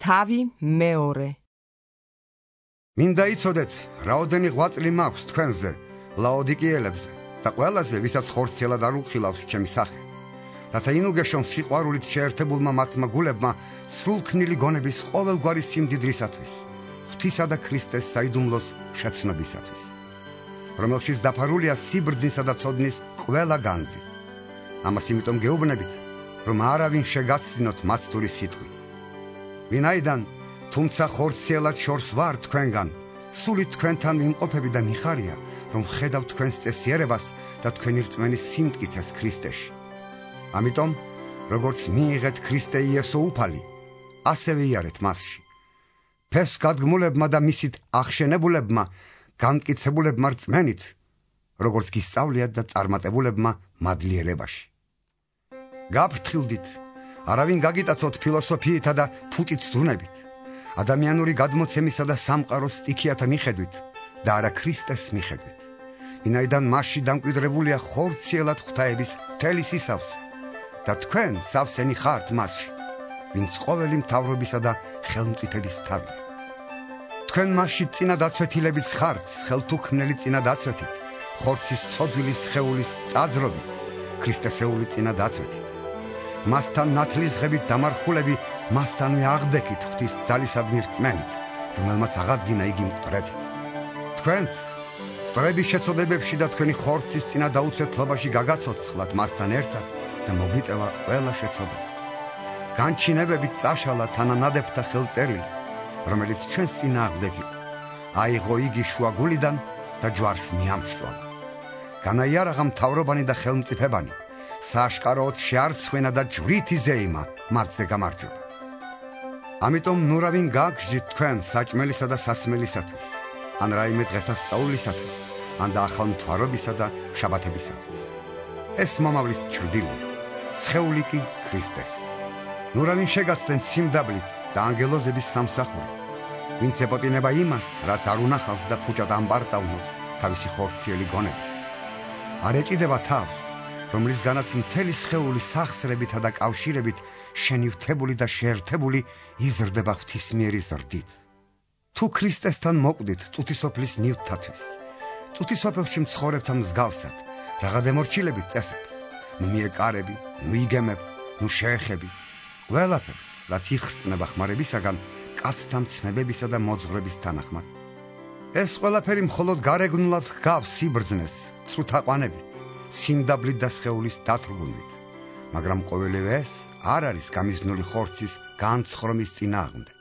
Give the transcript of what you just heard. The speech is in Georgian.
თავი მეორე. მინდა იცოდეთ, რაოდენი ღვაწლი მაქვს თქვენზე, ლაოდიკიელებზე და ყველაზე, ვისაც ხორციელად არ უხილავს ჩემი სახე. რათა ინუგეშონ სიყვარულით შეერთებულმა მათმა გულებმა სრულქმნილი გონების ყოველგვარი სიმდიდრისათვის, ღვთისა და ქრისტეს საიდუმლოს შეცნობისათვის, რომელშიც დაფარულია სიბრძნისა და ცოდნის ყველა განძი. ამას იმიტომ გეუბნებით, რომ არავინ შეგაცდინოთ მაცდური სიტყვი. ვინაიდან, თუმცა ხორციელად შორს ვარ თქვენგან, სულით თქვენთან ვიმყოფები და მიხარია, რომ ხედავ თქვენს წესიერებას და თქვენი რწმენის სიმტკიცეს ქრისტეში. ამიტომ, როგორც მიიღეთ ქრისტე იესო უფალი, ასევე იარეთ მასში. ფესვს გადგმულებმა და მისით ახშენებულებმა, განმტკიცებულებმა რწმენით, როგორც გისწავლიათ და წარმატებულებმა მადლიერებაში. გაფრთხილდით, არავინ გაგიტაცოთ ფილოსოფიითა და ფუჭით ზრუნებით, ადამიანური გადმოცემისა და სამყაროს სტიქიათა მიხედვით და არა ქრისტეს მიხედვით, ვინაიდან მასში დამკვიდრებულია ხორციელად ღვთაების მთელი სისავსე და თქვენ სავსენი ხართ მასში, ვინც ყოველი მთავრობისა და ხელმწიფების თავია. თქვენ მასში წინადაცვეთილებიც ხართ, ხელთუქმნელი წინადაცვეთით, ხორცის ცოდვილის სხეულის ტაძრობით, ქრისტესეული წინადაცვეთით. მასთან ნათლისღებით დამარხულები, მასთანვე აღდექით ღვთის ძალისადმი რწმენით, რომელმაც აღადგინა იგი მკვდრებით. თქვენც მკვდრების შეცოდებებში და თქვენი ხორცის წინადაუცვეთლობაში გაგაცოცხლათ მასთან ერთად და მოგვიტევა ყველა შეცოდება. განჩინებებით წაშალა თანანადებთა ხელწერილი, რომელიც ჩვენს წინა აღდგა. აიღო იგი შუაგულიდან და ჯვარს მიამშვალა. განაიარაღა მთავრობანი და ხელმწიფებანი, სააშკაროდ შეარცხვენა და ჯვრით იზეიმა მათზე გამარჯვება. ამიტომ ნურავინ გააგრძით თქვენ საჭმელისა და სასმელისათვის, ან რაიმე დღესასწაულისათვის, ან და ახალ მთვარობისა და შაბათებისათვის. ეს მომავლის ჩრდილია, სხეული კი ქრისტეს. ნურავინ შეგაცდენ სიმდაბლით და ანგელოზების სამსახურით, ვინც ეპოტინება იმას, რაც არ უნახავს და ფუჭად ამპარტავნობს თავისი ხორციელი გონებით. არ ეჭიდება თავს, რომლისგანაც მთელი სხეული სახსრებითა და კავშირებით შენივთებული და შეერთებული იზრდება ღვთისმიერი ზრდით. თუ ქრისტესთან მოკვდით წუთისოფლის ნივთთათვის, წუთისოფელში მცხოვრებთან მსგავსად, რაღაც ემორჩილებით წესებს, ნუ მიეკარები, ნუ იგემებ, ნუ შეეხები, ყველაფერს, რაც იხრწნება ხმარებისაგან, კაცთა მცნებებისა და მოძღვრების თანახმად. ეს ყველაფერი მხოლოდ გარეგნულად ჰგავს სიბრძნეს, ცრუთაყვანებით, სიმდაბლით და სხეულის დათრგუნვით, მაგრამ ყოველივე ეს არ არის გამიზნული ხორცის განცხრომის წინააღმდეგ.